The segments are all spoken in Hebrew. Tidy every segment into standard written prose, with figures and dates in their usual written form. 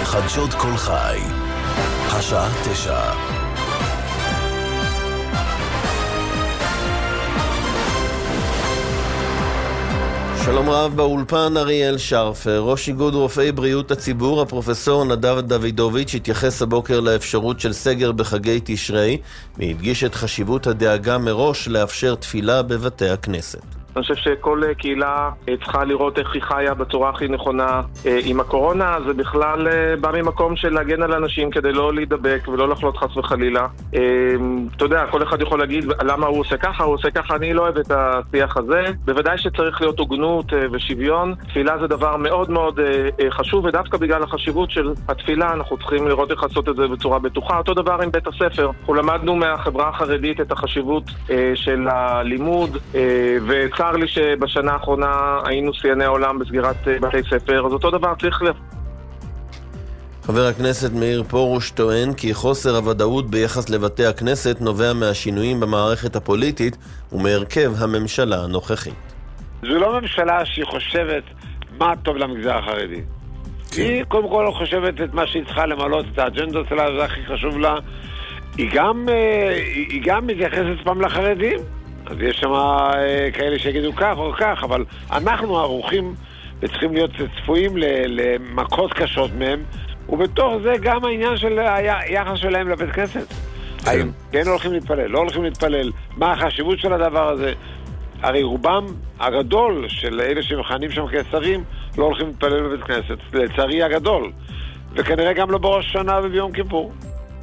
חדשות כל חי, השעה 9. שלום רב, באולפן אריאל שרפר, ראש איגוד רופאי בריאות הציבור, הפרופסור נדב דוידוביץ' התייחס הבוקר לאפשרות של סגר בחגי תשרי, והדגיש את חשיבות הדאגה מראש לאפשר תפילה בבתי הכנסת. אני חושב שכל קהילה צריכה לראות איך היא חיה בצורה הכי נכונה עם הקורונה. זה בכלל בא ממקום של להגן על אנשים כדי לא להידבק ולא לחלות חס וחלילה. אתה יודע, כל אחד יכול להגיד למה הוא עושה ככה, הוא עושה ככה. אני לא אוהב את השיח הזה. בוודאי שצריך להיות הוגנות ושוויון. תפילה זה דבר מאוד מאוד חשוב, ודווקא בגלל החשיבות של התפילה אנחנו צריכים לראות איך לעשות את זה בצורה בטוחה. אותו דבר עם בית הספר. אנחנו למדנו מהחברה החרדית את החשיבות של הלימוד, צר לי שבשנה האחרונה היינו שיאני העולם בסגירת בתי ספר, אז אותו דבר צריך חבר הכנסת מאיר פרוש טוען כי חוסר הוודאות ביחס לבתי הכנסת נובע מהשינויים במערכת הפוליטית ומהרכב הממשלה הנוכחית. זו לא ממשלה שהיא חושבת מה טוב למגזר החרדי. היא קודם כל חושבת את מה שהיא צריכה למלות, את האג'נדות שלה, זה הכי חשוב לה. היא גם מתייחסת פעם לחרדים. אז יש שם כאלה שיגידו כך או כך, אבל אנחנו ערוכים וצריכים להיות צפויים למכות קשות מהם, ובתוך זה גם העניין של היחס שלהם לבית כנסת. האם כן הולכים להתפלל, לא הולכים להתפלל, מה החשיבות של הדבר הזה? הרי רובם הגדול של אלה שמכהנים שם כשרים לא הולכים להתפלל בבית כנסת, לצערי הגדול, וכנראה גם לא בראש שנה וביום כיפור.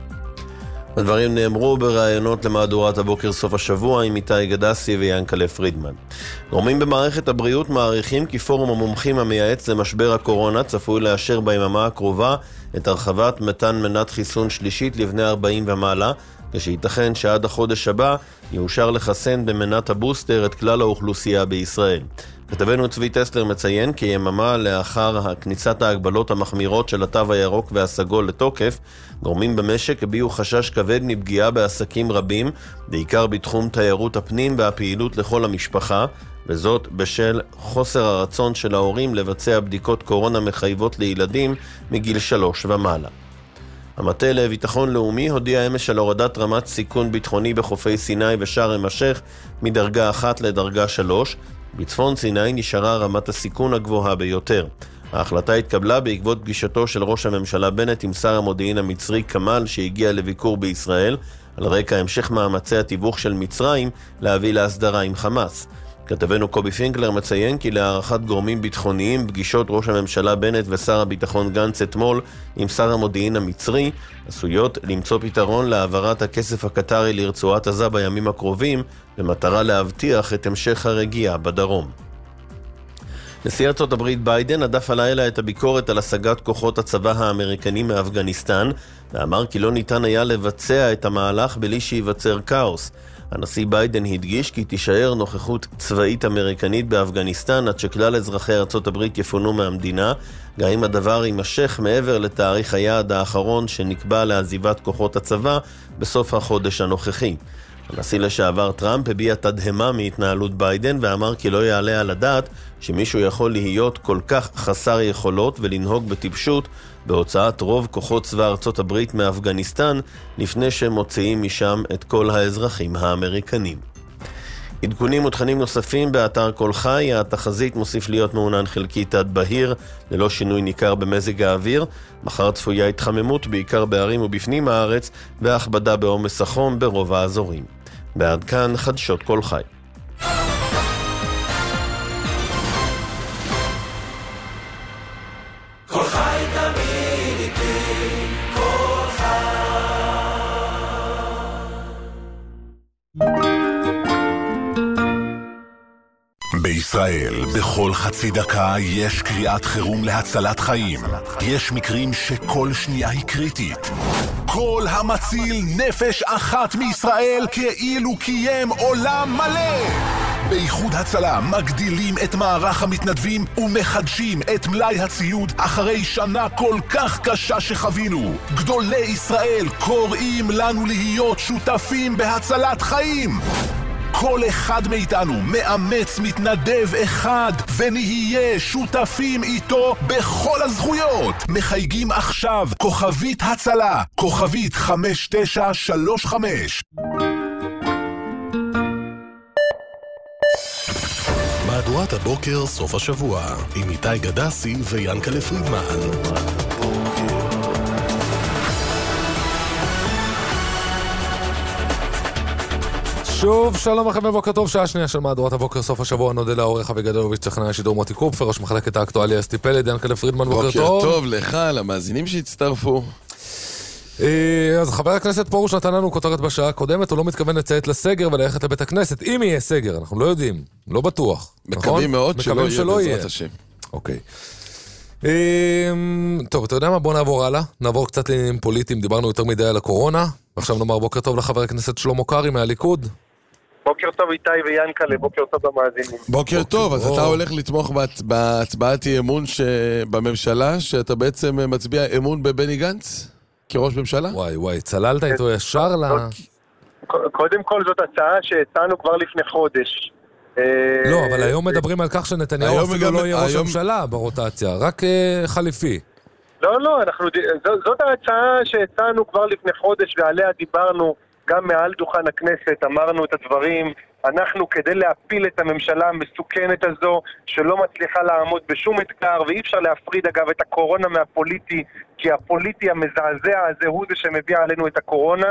הדברים נאמרו בראיונות למהדורת הבוקר סוף השבוע עם איתי גדסי ויאנקלה פרידמן. גורמים במערכת הבריאות מעריכים כי פורום המומחים המייעץ למשבר הקורונה צפוי לאשר ביממה הקרובה את הרחבת מתן מנת חיסון שלישית לבני 40 ומעלה, כשייתכן שעד החודש הבא יאושר לחסן במנת הבוסטר את כלל האוכלוסייה בישראל. כתבנו צבי טסלר מציין כי יממה לאחר כניסת ההגבלות המחמירות של התו הירוק והסגול לתוקף, גורמים במשק הביעו חשש כבד מפגיעה בעסקים רבים, בעיקר בתחום תיירות הפנים והפעילות לכל המשפחה, וזאת בשל חוסר הרצון של ההורים לבצע בדיקות קורונה מחייבות לילדים מגיל 3 ומעלה. המטה לביטחון לאומי הודיע אמש על הורדת רמת סיכון ביטחוני בחופי סיני ושארם א-שייח מדרגה 1 לדרגה 3, בצפון סיני נשארה רמת הסיכון הגבוהה ביותר. ההחלטה התקבלה בעקבות פגישתו של ראש הממשלה בנט עם שר המודיעין המצרי כמאל שהגיע לביקור בישראל, על רקע המשך מאמצי התיווך של מצרים להביא להסדרה עם חמאס. כתבנו קובי פינקלר מציין כי להערכת גורמים ביטחוניים, פגישות ראש הממשלה בנט ושר הביטחון גנץ אתמול עם שר המודיעין המצרי עשויות למצוא פתרון להעברת הכסף הקטרי לרצועת עזה בימים הקרובים, במטרה להבטיח את המשך הרגיעה בדרום. נשיא ארצות הברית ביידן הדף הלילה את הביקורת על השגת כוחות הצבא האמריקנים מאפגניסטן, ואמר כי לא ניתן היה לבצע את המהלך בלי שייווצר כאוס. הנשיא ביידן הדגיש כי תישאר נוכחות צבאית אמריקנית באפגניסטן עד שכלל אזרחי ארצות הברית יפונו מהמדינה, גם אם הדבר יימשך מעבר לתאריך היעד האחרון שנקבע לעזיבת כוחות הצבא בסוף החודש הנוכחי. הנשיא לשעבר טראמפ הביע תדהמה מהתנהלות ביידן ואמר כי לא יעלה על הדעת שמישהו יכול להיות כל כך חסר יכולות ולנהוג בטיפשות בהוצאת רוב כוחות צבא ארצות הברית מאפגניסטן לפני שהם מוציאים משם את כל האזרחים האמריקנים. עדכונים ותכנים נוספים באתר כל חי. התחזית מוסיף להיות מעונן חלקית עד בהיר ללא שינוי ניכר במזג האוויר. מחר צפויה התחממות בעיקר בערים ובפנים הארץ והכבדה בעומס החום ברוב האזורים. ועד כאן חדשות כל חי. כל חי תמיד איתי, כל חי. בישראל, בכל חצי דקה יש קריאת חירום להצלת חיים. יש מקרים שכל שנייה היא קריטית. כל המציל נפש אחת מישראל כאילו קיים עולם מלא. באיחוד הצלה מגדילים את מערך המתנדבים ומחדשים את מלאי הציוד אחרי שנה כל כך קשה שחווינו. גדולי ישראל קוראים לנו להיות שותפים בהצלת חיים. כל אחד מאיתנו מאמץ מתנדב אחד, ונהיה שותפים איתו בכל הזכויות. מחייגים עכשיו, כוכבית הצלה, כוכבית 5935. מהדורת הבוקר סוף השבוע עם איתי גדסי ויאנקלה פרידמן. שוב, שלום לכם ובוקר טוב, שעה שנייה של מהדורת הבוקר סוף השבוע, נודה לעורך אביגדלוביץ' טכנאי השידור מוטי קופפר, ראש מחלקת האקטואליה אסתי פלד, יאנקלה פרידמן, בוקר טוב. בוקר טוב לך, למאזינים שהצטרפו. אז חבר הכנסת פרוש נתן לנו כותרת בשעה הקודמת, הוא לא מתכוון לציית לסגר וללכת לבית הכנסת, אם יהיה סגר, אנחנו לא יודעים, לא בטוח. מקווים מאוד שלא יהיה בעזרת השם. אוקיי. טוב, אתה יודע מה? בוא נעבור הלאה, נעבור קצת לעניינים פוליטיים, דיברנו יותר מדי על הקורונה, ועכשיו נאמר בוקר טוב לחבר הכנסת שלמה קרעי מהליכוד. בוקר טוב איתי ויאנקלה, בוקר טוב למאזינים. בוקר טוב, אז אתה הולך לתמוך בהצבעת אי אמון בממשלה, שאתה בעצם מצביע אמון בבני גנץ כראש ממשלה? וואי, צללת איתו ישר קודם כל זאת הצעה שהצענו כבר לפני חודש. לא, אבל היום מדברים על כך שנתניהו אפילו לא יהיה ראש הממשלה ברוטציה, רק חליפי. לא, זאת ההצעה שהצענו כבר לפני חודש ועליה דיברנו גם מעל דוכן הכנסת, אמרנו את הדברים. אנחנו כדי להפיל את הממשלה המסוכנת הזו שלא מצליחה לעמוד בשום אתגר, ואי אפשר להפריד אגב את הקורונה מהפוליטי, כי הפוליטי המזעזע הזה הוא זה שמביא עלינו את הקורונה,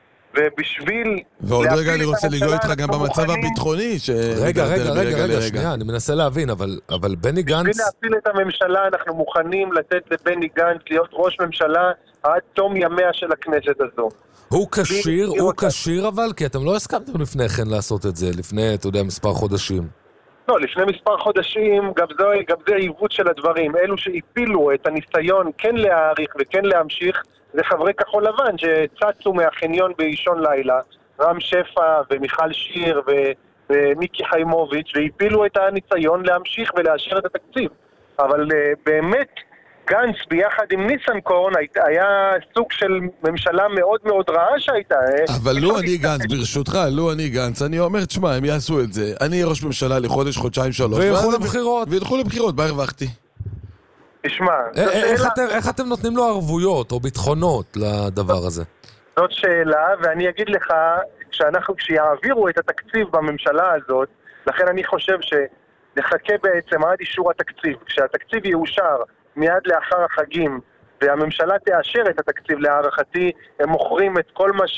ובשביל ועוד רגע אני רוצה לגוע איתך גם במצב הביטחוני רגע, שנייה, אני מנסה להבין, אבל בני גנץ... בשביל להפיל את הממשלה אנחנו מוכנים לתת לבני גנץ להיות ראש ממשלה עד תום ימיה של הכנסת הזו. הוא קשיר אבל, כי אתם לא הסכמתם לפני כן לעשות את זה, לפני, אתה יודע, מספר חודשים. לא, לפני מספר חודשים, גם זה עיוות של הדברים. אלו שהפילו את הניסיון כן להאריך וכן להמשיך, זה חברי כחול לבן שצצו מהחניון באישון לילה, רם שפע ומיכל שיר ומיקי חיימוביץ', והפילו את הניסיון להמשיך ולאשר את התקציב. אבל באמת, גנץ ביחד עם ניסנקורן היה סוג של ממשלה מאוד מאוד רעה שהייתה. אבל לו אני גנץ, ברשותך, אני אומר, תשמע, הם יעשו את זה. אני אהיה ראש ממשלה לחודש, חודשיים, 3. וילכו לבחירות, מה הרווחתי? תשמע, איך אתם נותנים לו ערבויות או ביטחונות לדבר הזה? זאת שאלה, ואני אגיד לך, כשיעבירו את התקציב בממשלה הזאת, לכן אני חושב שנחכה בעצם עד אישור התקציב. כשהתקציב יאושר מיד לאחר החגים, והממשלה תאשר את התקציב להערכתי, הם מוכרים את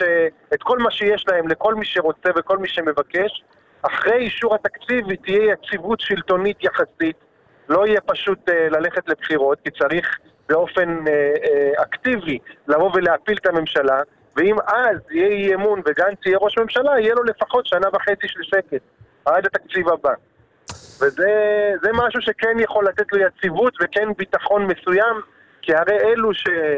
כל מה שיש להם לכל מי שרוצה וכל מי שמבקש. אחרי אישור התקציב תהיה יציבות שלטונית יחסית, לא יהיה פשוט ללכת לבחירות, כי צריך באופן אקטיבי לבוא ולהפיל את הממשלה, ואם אז יהיה אי אמון וגנץ יהיה ראש ממשלה, יהיה לו לפחות 1.5 של שקט עד התקציב הבא. וזה משהו שכן יכול לתת לו יציבות וכן ביטחון מסוים, כי הרי אלו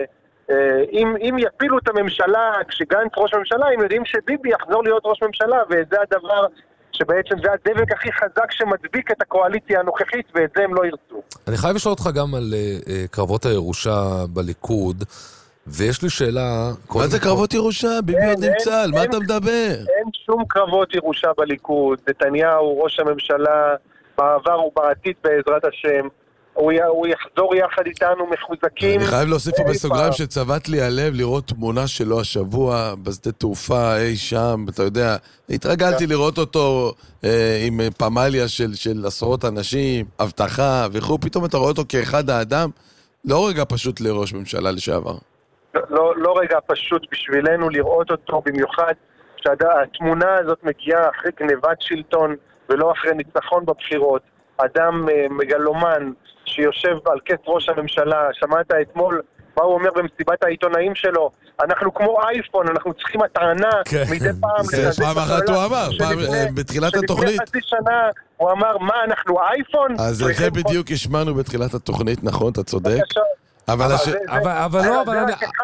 שאם יפילו את הממשלה כשגנץ ראש ממשלה, הם יודעים שביבי יחזור להיות ראש ממשלה, וזה הדבר שבעצם זה הדבק הכי חזק שמדביק את הקואליציה הנוכחית, ואת זה הם לא ירצו. אני חייב לשאול אותך גם על קרבות הירושה בליכוד, ויש לי שאלה... מה זה קרבות ירושה? ביבי עוד נמצא, על מה אתה מדבר? אין שום קרבות ירושה בליכוד. נתניהו, ראש הממשלה, בעבר ובעתיד בעזרת השם, הוא יחזור יחד איתנו מחוזקים. אני חייב להוסיף פה בסוגריים שצבט לי הלב לראות תמונה שלו השבוע בשדה תעופה אי שם, אתה יודע, התרגלתי לראות אותו עם פמליה של עשרות אנשים, הבטחה וכו', פתאום אתה רואה אותו כאחד האדם, לא רגע פשוט לראש ממשלה לשעבר. לא רגע פשוט בשבילנו לראות אותו, במיוחד שהתמונה הזאת מגיעה אחרי גנבת שלטון ולא אחרי ניצחון בבחירות. אדם מגלומן שיושב על כס ראש הממשלה, שמעת אתמול מה הוא אומר במסיבת העיתונאים שלו, אנחנו כמו אייפון, אנחנו צריכים הטענה מדי פעם. זה פעם אחת הוא אמר, בתחילת התוכנית. לפני חצי שנה הוא אמר, מה אנחנו אייפון? אז זה בדיוק השמענו בתחילת התוכנית, נכון, אתה צודק. אבל לא, אבל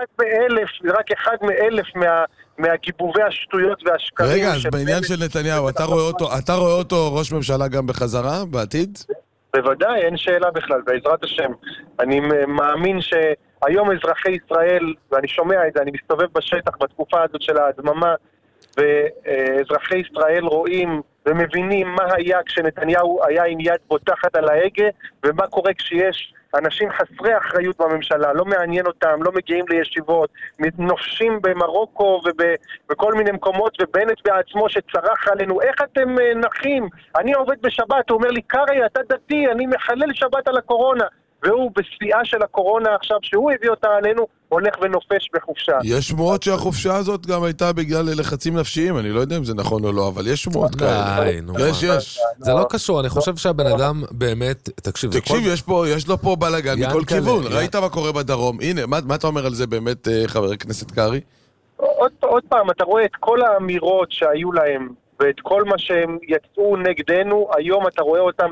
רק אחד מאלף מהגיבובי השטויות והשקרים. רגע, אז בעניין של נתניהו, אתה רואה אותו ראש ממשלה גם בחזרה, בעתיד? בוודאי, אין שאלה בכלל, בעזרת השם. אני מאמין שהיום אזרחי ישראל, ואני שומע את זה, אני מסתובב בשטח בתקופה הזאת של ההדממה, ואזרחי ישראל רואים ומבינים מה היה כשנתניהו היה עם יד בוטחת על ההגה, ומה קורה כשיש אנשים חסרי אחריות בממשלה, לא מעניין אותם, לא מגיעים לישיבות, נופשים במרוקו ובכל מיני מקומות, ובנט בעצמו שצרח עלינו, איך אתם נחים? אני עובד בשבת, הוא אומר לי, קרי, אתה דתי, אני מחלל שבת על הקורונה. והוא בשיאה של הקורונה עכשיו, שהוא הביא אותה עלינו, הולך ונופש בחופשה. יש שמועות שהחופשה הזאת גם הייתה בגלל לחצים נפשיים, אני לא יודע אם זה נכון או לא, אבל יש שמועות כאלה. יש. זה לא קשור, אני חושב שהבן אדם באמת, תקשיב, יש לו פה בלגן מכל כיוון, ראית מה קורה בדרום, הנה, מה אתה אומר על זה באמת, חבר הכנסת קרי? עוד פעם, אתה רואה את כל האמירות שהיו להם, ואת כל מה שהם יצאו נגדנו, היום אתה רואה אותם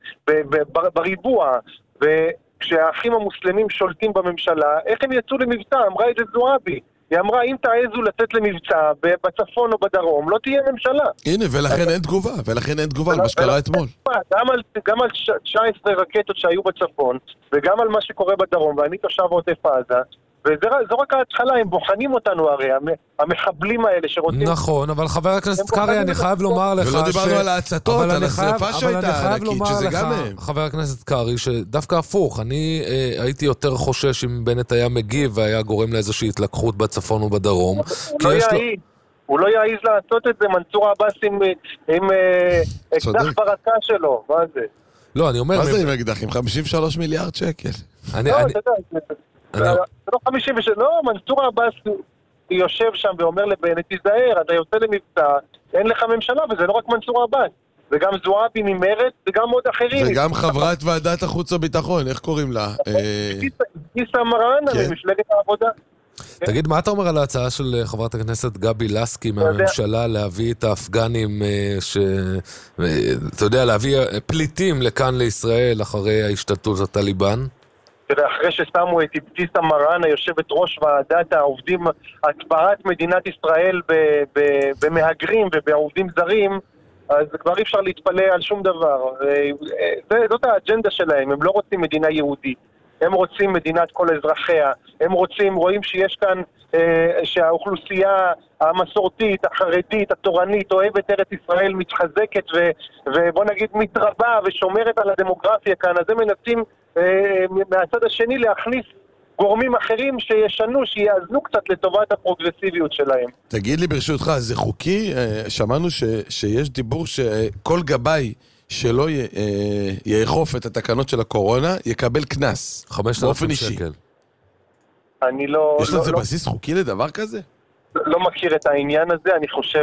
בריבוע, וכשהאחים המוסלמים שולטים בממשלה, איך הם יצאו למבצע? אמרה את זה זועבי. היא אמרה, אם תעזו לצאת למבצע בצפון או בדרום, לא תהיה ממשלה. הנה, ולכן אין תגובה, על מה שקרה אתמול. גם על 19 רקטות שהיו בצפון, וגם על מה שקורה בדרום, ואני תושב עוטף עזה, וזו רק ההתחלה, הם בוחנים אותנו הרי, המחבלים האלה שרוצים... נכון, אבל חבר הכנסת קרי, אני חייב לומר לך ולא דיברנו על ההצתות, על השריפה שהייתה ענקית, שזה גם הם. חבר הכנסת קרי, שדווקא הפוך, אני הייתי יותר חושש אם בנט היה מגיב והיה גורם לאיזושהי התלקחות בצפון ובדרום. הוא לא יעיז לעשות את זה, מנסור עבאס עם אקדח ברקה שלו, מה זה? לא, אני אומר... מה זה עם אקדח? עם 53 מיליארד שקל. לא, 56, לא, מנסור עבאס יושב שם ואומר לבנט, תיזהר, אתה יוצא למבצע, אין לך ממשלה, וזה לא רק מנסור עבאס, זה גם זועבי ממרץ, וגם עוד אחרים. וגם חברת ועדת החוץ והביטחון, איך קוראים לה? גיסה מראענה, ממפלגת העבודה. תגיד, מה אתה אומר על ההצעה של חברת הכנסת גבי לסקי מהממשלה להביא את האפגנים, אתה יודע, להביא פליטים לכאן לישראל אחרי ההשתלטות הטליבן? אחרי ששמו את אבתיסאם מראענה, יושבת ראש ועדת העובדים, הצבעת מדינת ישראל במהגרים ובעובדים זרים, אז כבר אי אפשר להתפלא על שום דבר. זאת האג'נדה שלהם, הם לא רוצים מדינה יהודית, הם רוצים מדינת כל אזרחיה, הם רואים שיש כאן, שהאוכלוסייה המסורתית, החרדית, התורנית, אוהבת ארץ ישראל, מתחזקת ובוא נגיד מתרבה ושומרת על הדמוגרפיה כאן, אז הם מנסים מהצד השני להכניס גורמים אחרים שישנו, שיאזנו קצת לטובת הפרוגרסיביות שלהם. תגיד לי ברשותך, זה חוקי? שמענו שיש דיבור שכל גבאי שלא יאכוף את התקנות של הקורונה יקבל קנס. 5,000 שקל. אני לא... יש לזה בסיס חוקי לדבר כזה? לא מכיר את העניין הזה, אני חושב...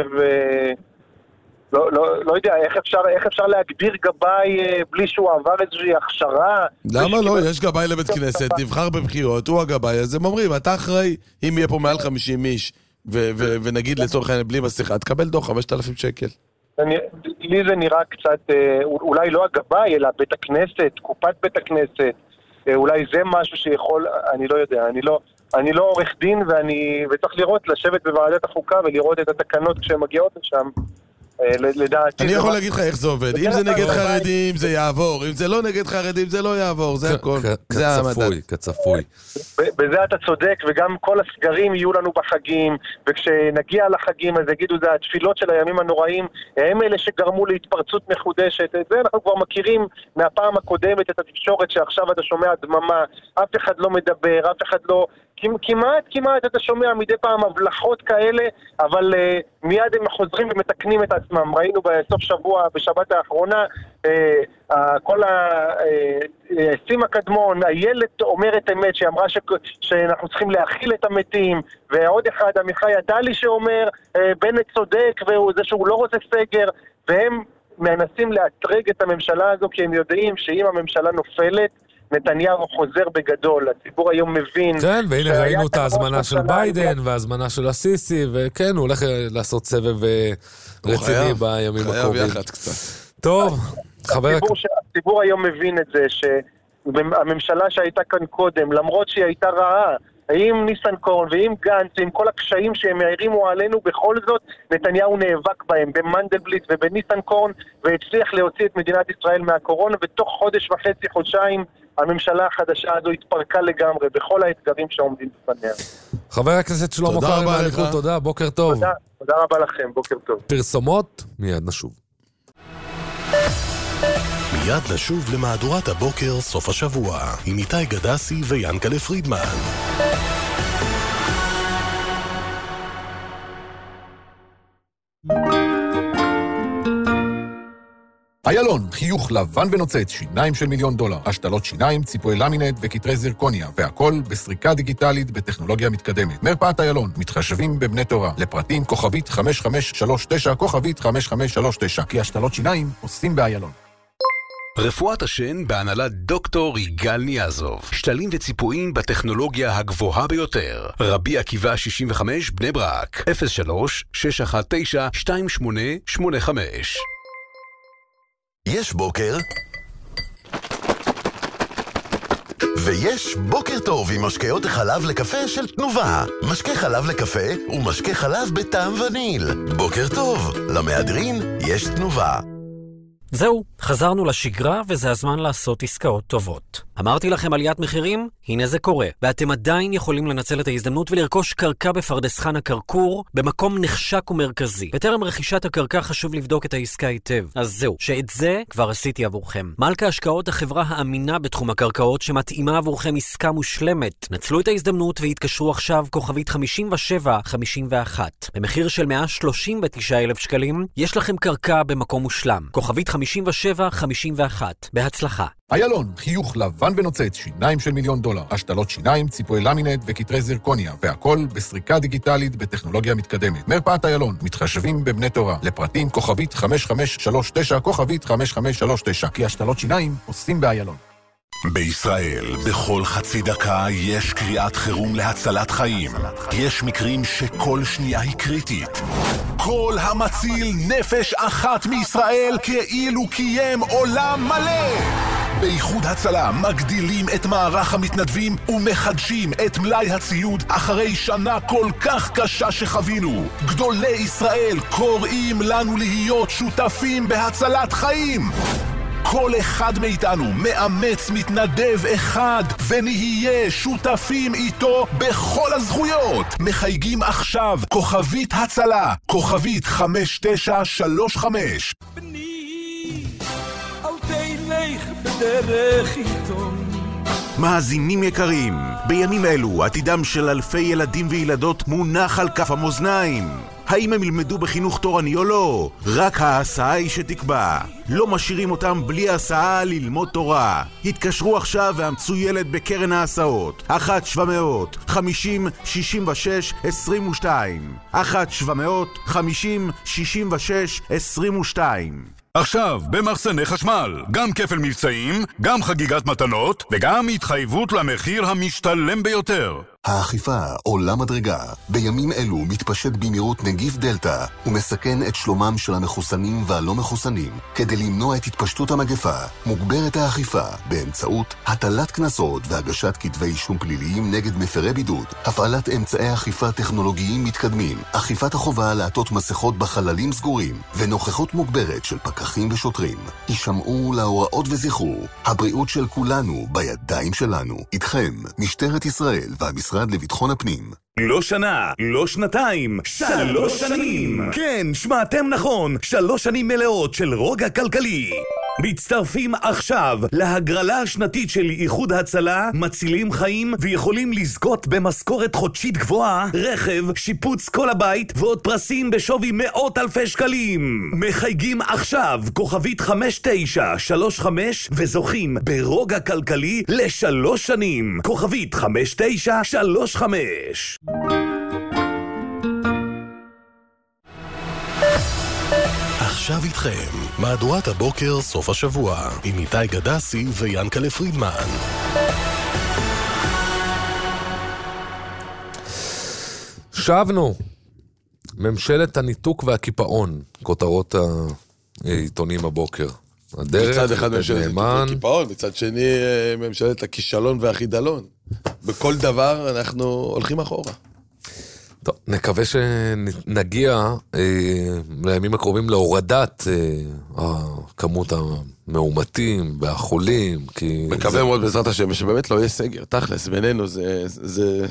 לא יודע, איך אפשר להגדיר גבאי בלי שהוא עבר איזושהי הכשרה? למה לא? יש גבאי לבית כנסת, נבחר בבחירות, הוא הגבאי, אז הם אומרים, אתה אחראי, אם יהיה פה מעל 50 איש, ונגיד לצורך העניין בלי מסכה, תקבל דוח 5,000 שקל. לי זה נראה קצת, אולי לא הגבאי, אלא בית הכנסת, קופת בית הכנסת, אולי זה משהו שיכול, אני לא יודע, אני לא עורך דין, וצריך לשבת בוועדת החוקה ולראות את התקנות כשהן מגיעות לשם. לדעתי אני יכול להגיד לך איך זה עובד, אם זה נגד חרדים זה יעבור, אם זה לא נגד חרדים זה לא יעבור, זה הכל, זה המדד. כצפוי. בזה אתה צודק, וגם כל הסגרים יהיו לנו בחגים, וכשנגיע לחגים אז יגידו זה התפילות של הימים הנוראים, הם אלה שגרמו להתפרצות מחודשת, את זה אנחנו כבר מכירים מהפעם הקודמת את התקשורת שעכשיו אתה שומע דממה, אף אחד לא מדבר, אף אחד לא... כמעט אתה שומע מדי פעם הבלחות כאלה, אבל מיד הם חוזרים ומתקנים את עצמם. ראינו בסוף שבוע, בשבת האחרונה, כל סימה קדמון, הילד אומרת אמת, שאמרה שאנחנו צריכים להכיל את המתים, ועוד אחד, עמיחי עדלי שאומר, בנט צודק, והוא זה שהוא לא רוצה סגר, והם מנסים להטרג את הממשלה הזו, כי הם יודעים שאם הממשלה נופלת, נתניהו חוזר בגדול, הציבור היום מבין... כן, והנה ראינו את ההזמנה של ביידן וההזמנה של הסיסי, וכן, הוא הולך לעשות סבב רציני בימים הקרובים. חייב יחד קצת. טוב, הציבור היום מבין את זה, שהממשלה שהייתה כאן קודם, למרות שהיא הייתה רעה, עם ניסנקורן ועם גנץ, עם כל הקשיים שהם הערימו עלינו, בכל זאת נתניהו נאבק בהם, במנדלבליט ובניסנקורן, והצליח להוציא את מדינת ישראל מהקורונה, ותוך חודש וחצי, חודשיים, הממשלה החדשה הזו התפרקה לגמרי, בכל האתגרים שעומדים בפניה. חבר הכנסת שלמה קרעי מהליכוד, תודה, בוקר טוב. תודה. תודה רבה לכם, בוקר טוב. פרסומות, מיד נשוב. מיד נשוב למהדורת הבוקר סוף השבוע, עם איתי גדסי ויאנקלה פרידמן. איילון, חיוך לבן ונוצץ, שיניים של $1,000,000, השתלות שיניים, ציפוי למינט וכתרי זירקוניה, והכל בסריקה דיגיטלית בטכנולוגיה מתקדמת. מרפאת איילון, מתחשבים בבני תורה, לפרטים כוכבית 5539, כוכבית 5539, כי השתלות שיניים עושים באיילון. רפואת השן בהנהלת דוקטור יגאל ניאזוב. שתלים וציפויים בטכנולוגיה הגבוהה ביותר. רבי עקיבא 65 בני ברק 03-619-2885. יש בוקר ויש בוקר טוב עם משקאות החלב לקפה של תנובה. משקה חלב לקפה ומשקה חלב בטעם וניל. בוקר טוב, למהדרין יש תנובה. זהו, חזרנו לשגרה וזה הזמן לעשות עסקאות טובות. אמרתי לכם עליית מחירים? הנה זה קורה. ואתם עדיין יכולים לנצל את ההזדמנות ולרכוש קרקע בפרדס חנה כרכור, במקום נחשק ומרכזי. בטרם רכישת הקרקע חשוב לבדוק את העסקה היטב. אז זהו, שאת זה כבר עשיתי עבורכם. מלכה השקעות החברה האמינה בתחום הקרקעות שמתאימה עבורכם עסקה מושלמת. נצלו את ההזדמנות והתקשרו עכשיו כוכבית 5751. במחיר של 139,000 שקלים, יש לכם קרקע במקום מושלם. כוכבית 5751. בהצלחה. איילון, חיוך לבן ונוצץ, שיניים של $1,000,000, השתלות שיניים, ציפוי למינט וכתרי זירקוניה, והכל בסריקה דיגיטלית בטכנולוגיה מתקדמת. מרפאת איילון, מתחשבים בבני תורה, לפרטים כוכבית 5539, כוכבית 5539, כי השתלות שיניים עושים באיילון. בישראל, בכל חצי דקה יש קריאת חירום להצלת חיים. יש מקרים שכל שנייה היא קריטית. כל המציל נפש אחת מישראל כאילו קיים עולם מלא. באיחוד הצלה מגדילים את מערך המתנדבים ומחדשים את מלאי הציוד אחרי שנה כל כך קשה שחווינו. גדולי ישראל קוראים לנו להיות שותפים בהצלת חיים. כל אחד מאיתנו מאמץ מתנדב אחד ונהיה שותפים איתו בכל הזכויות. מחייגים עכשיו כוכבית הצלה, כוכבית 5935. בני, אל תלך בדרך עיתון. מאזינים יקרים, בימים אלו עתידם של אלפי ילדים וילדות מונח על כף המאזניים. האם הם ילמדו בחינוך תורני או לא? רק ההסעה היא שתקבע. לא משאירים אותם בלי הסעה ללמוד תורה. התקשרו עכשיו ואמצו ילד בקרן ההסעות. 1-700-50-66-22 1-700-50-66-22. עכשיו, במחסני חשמל, גם כפל מבצעים, גם חגיגת מתנות, וגם התחייבות למחיר המשתלם ביותר. האכיפה עולה מדרגה. בימים אלו מתפשט במהירות נגיף דלטה ומסכן את שלומם של המחוסנים והלא מחוסנים. כדי למנוע את התפשטות המגפה, מוגברת האכיפה באמצעות הטלת קנסות והגשת כתבי אישום פליליים נגד מפרי בידוד, הפעלת אמצעי אכיפה טכנולוגיים מתקדמים, אכיפת החובה לעטות מסכות בחללים סגורים, ונוכחות מוגברת של פקחים ושוטרים. הישמעו להוראות וזכרו, הבריאות של כולנו בידיים שלנו. איתכם, משטרת ישראל והמשרד לביטחון הפנים. לא שנה, לא שנתיים, 3 שנים. כן, שמעתם נכון, 3 שנים מלאות של רוגע כלכלי. מצטרפים עכשיו להגרלה השנתית של איחוד הצלה, מצילים חיים ויכולים לזכות במשכורת חודשית גבוהה, רכב, שיפוץ כל הבית ועוד פרסים בשווי מאות אלפי שקלים. מחייגים עכשיו כוכבית 5935 וזוכים ברוגע כלכלי ל3 שנים. כוכבית 5935. עכשיו איתכם, מהדורת הבוקר סוף השבוע, עם איתי גדסי ויאנקלה פרידמן. שבנו, ממשלת הניתוק והקיפאון, כותרות העיתונים הבוקר. מצד אחד ממשלת הניתוק והקיפאון, מצד שני ממשלת הכישלון והחידלון. בכל דבר אנחנו הולכים אחורה. טוב, נקווה שנגיע לימים הקרובים להורדת כמות המאומתים והחולים, כי... מקווה מאוד בעזרת השם, שבאמת לא יהיה סגר, תכלס, בינינו זה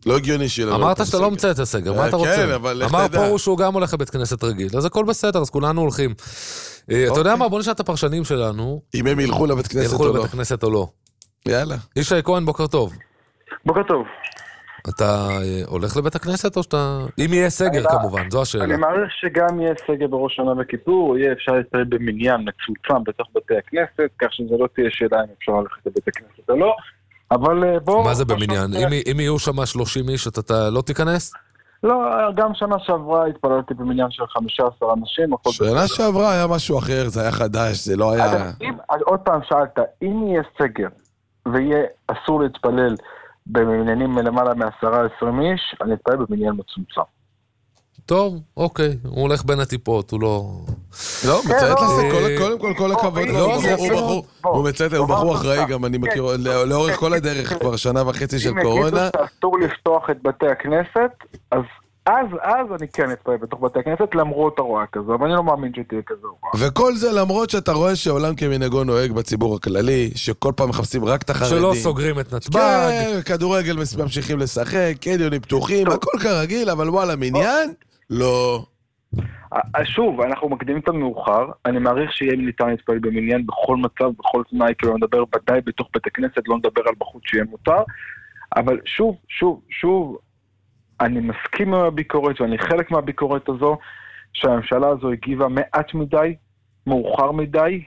לא הגיוני שלא. אמרת שאתה לא מצא את הסגר, מה אתה רוצה? כן, אבל לך אמר תדע. פרוש שהוא גם הולך לבית כנסת רגיל, אז הכל בסדר, אז כולנו הולכים. אתה יודע מה, בוא נשאל את הפרשנים שלנו. אם הם ילכו לבית כנסת או לא. ילכו לבית הכנסת או לא. יאללה. ישי כהן, בוקר טוב. בוקר טוב. אתה הולך לבית הכנסת או שאתה... אם יהיה סגר כמובן, זו השאלה. אני מעריך שגם יהיה סגר בראש שנה וכיפור, יהיה אפשר להתפלל במניין מצומצם בתוך בתי הכנסת, כך שזה לא תהיה שאלה אם אפשר ללכת לבית הכנסת או לא. אבל בואו... מה זה במניין? אם יהיו שם 30 איש, אתה לא תיכנס? לא, גם שנה שעברה התפללתי במניין של 15 אנשים. שנה שעברה היה משהו אחר, זה היה חדש, זה לא היה... עוד פעם שאלת, אם יהיה סגר ויהיה אסור להתפלל במניינים מלמעלה מ10-20 איש, אני אתפלל במניין מצומצם. טוב, אוקיי, הוא הולך בין הטיפות, הוא לא... לא, מציית לזה, קודם כל, כל הכבוד, הוא מציית, הוא בחור אחראי גם, אני מכיר, לאורך כל הדרך כבר שנה וחצי של קורונה. אם יגידו שאסור לפתוח את בתי הכנסת, אז אני כן אתפלל בתוך בתי הכנסת, למרות הרוע כזו, אבל אני לא מאמין שתהיה כזו. וכל זה למרות שאתה רואה שעולם כמנהגו נוהג בציבור הכללי, שכל פעם מחפשים רק את החרדים. שלא סוגרים את נתב"ג. כן, כדורגל ממשיכים לשחק, קניונים פתוחים, הכל כרגיל, אבל וואלה, מניין? לא. שוב, אנחנו מקדימים את המאוחר, אני מעריך שיהיה ניתן להתפלל במניין בכל מצב, בכל תנאי, כאילו נדבר ודאי בתוך בית הכנסת, לא נדבר על בחוץ שיהיה מותר, אבל שוב, אני מסכים עם הביקורת, ואני חלק מהביקורת הזו, שהממשלה הזו הגיבה מעט מדי, מאוחר מדי,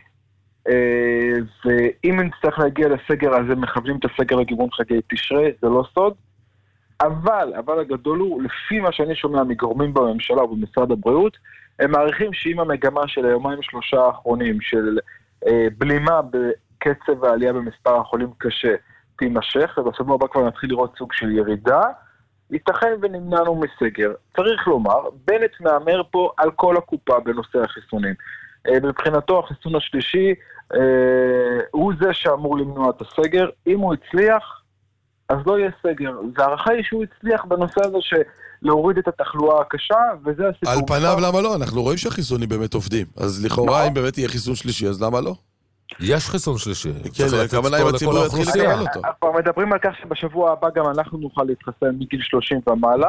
ואם נצטרך להגיע לסגר, אז הם מכוונים את הסגר לכיוון חגי תשרי, זה לא סוד, אבל הגדול הוא, לפי מה שאני שומע מגורמים בממשלה ובמשרד הבריאות, הם מעריכים שאם המגמה של היומיים 3 האחרונים של בלימה בקצב העלייה במספר החולים קשה תימשך, ובשבוע הבא כבר נתחיל לראות סוג של ירידה, ייתכן ונמנענו מסגר. צריך לומר, בנט מאמר פה על כל הקופה בנושא החיסונים. מבחינתו החיסון השלישי הוא זה שאמור למנוע את הסגר. אם הוא הצליח, אז לא יהיה סגר. זה הערכה היא שהוא הצליח בנושא הזה להוריד את התחלואה הקשה, וזה הסיפור. על פניו למה לא? אנחנו רואים שהחיסונים באמת עובדים. אז לכאורה אם באמת יהיה חיסון שלישי, אז למה לא? יש חיסון שלישי. כן, הכוונה אם הציבור יתחיל לקבל אותו. כבר מדברים על כך שבשבוע הבא גם אנחנו נוכל להתחסן מגיל 30 ומעלה.